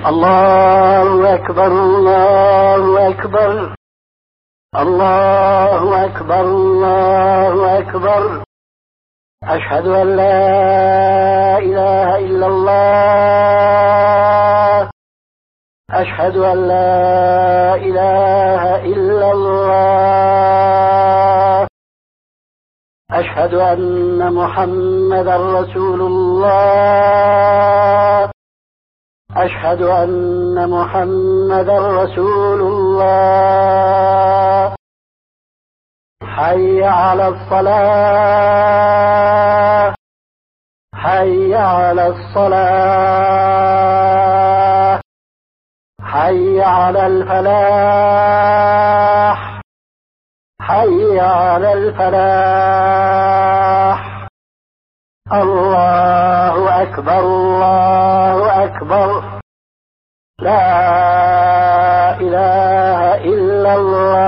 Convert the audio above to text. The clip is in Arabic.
الله أكبر الله أكبر الله أكبر الله أكبر. أشهد أن لا إله إلا الله أشهد أن لا إله إلا الله أشهد أن محمدا رسول الله أشهد أن محمدا رسول الله. حي على الصلاة حي على الصلاة حي على الفلاح حي على الفلاح. الله أكبر الله أكبر. لا إله إلا الله.